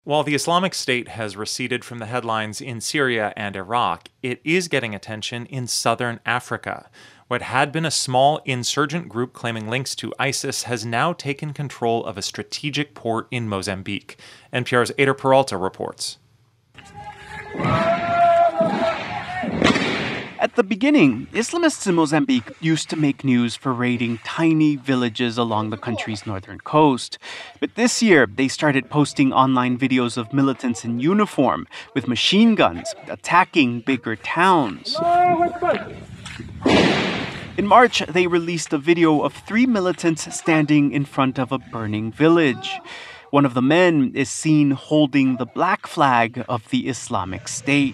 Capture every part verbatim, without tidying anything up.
While the Islamic State has receded from the headlines in Syria and Iraq, it is getting attention in southern Africa. What had been a small insurgent group claiming links to ISIS has now taken control of a strategic port in Mozambique. N P R's Ada Peralta reports. At the beginning, Islamists in Mozambique used to make news for raiding tiny villages along the country's northern coast. But this year, they started posting online videos of militants in uniform with machine guns attacking bigger towns. In March, they released a video of three militants standing in front of a burning village. One of the men is seen holding the black flag of the Islamic State.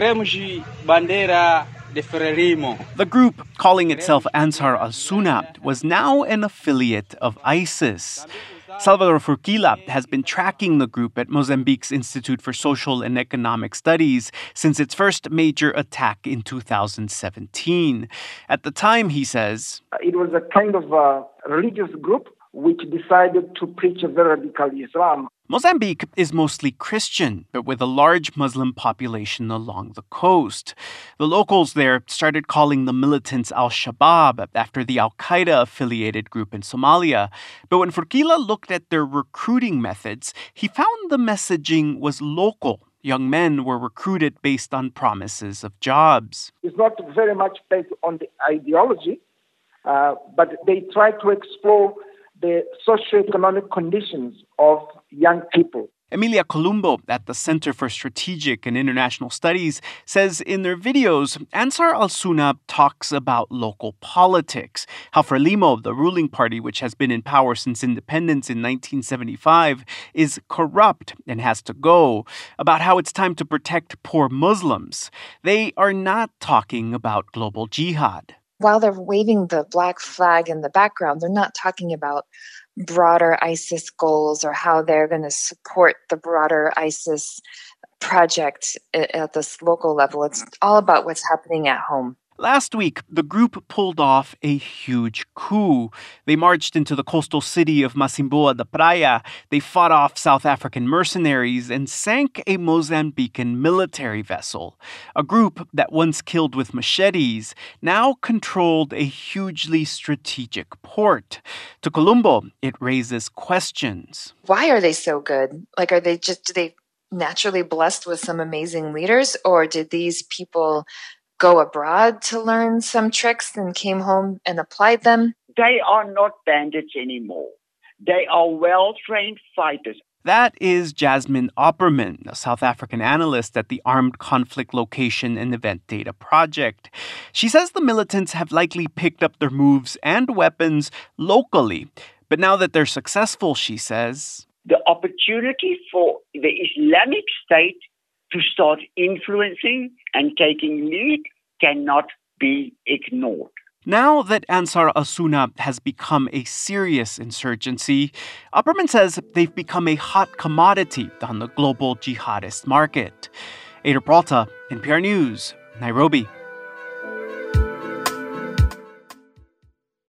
The group, calling itself Ansar al-Sunnah, was now an affiliate of ISIS. Salvador Furquila has been tracking the group at Mozambique's Institute for Social and Economic Studies since its first major attack in two thousand seventeen. At the time, he says, it was a kind of a religious group which decided to preach a very radical Islam. Mozambique is mostly Christian, but with a large Muslim population along the coast. The locals there started calling the militants al-Shabaab after the al-Qaeda-affiliated group in Somalia. But when Furquila looked at their recruiting methods, he found the messaging was local. Young men were recruited based on promises of jobs. It's not very much based on the ideology, uh, but they try to explore the socioeconomic conditions of young people. Emilia Columbo at the Center for Strategic and International Studies says in their videos, Ansar al-Sunnah talks about local politics, how Frelimo, the ruling party which has been in power since independence in nineteen seventy-five, is corrupt and has to go, about how it's time to protect poor Muslims. They are not talking about global jihad. While they're waving the black flag in the background, they're not talking about broader ISIS goals or how they're going to support the broader ISIS project at this local level. It's all about what's happening at home. Last week, the group pulled off a huge coup. They marched into the coastal city of Macimboa da Praia. They fought off South African mercenaries and sank a Mozambican military vessel. A group that once killed with machetes now controlled a hugely strategic port. To Columbo, it raises questions. Why are they so good? Like, are they just, do they naturally blessed with some amazing leaders, or did these people go abroad to learn some tricks and came home and applied them? They are not bandits anymore. They are well-trained fighters. That is Jasmine Opperman, a South African analyst at the Armed Conflict Location and Event Data Project. She says the militants have likely picked up their moves and weapons locally. But now that they're successful, she says, the opportunity for the Islamic State to start influencing and taking lead cannot be ignored. Now that Ansar al-Sunnah has become a serious insurgency, Opperman says they've become a hot commodity on the global jihadist market. Ada Peralta, N P R News, Nairobi.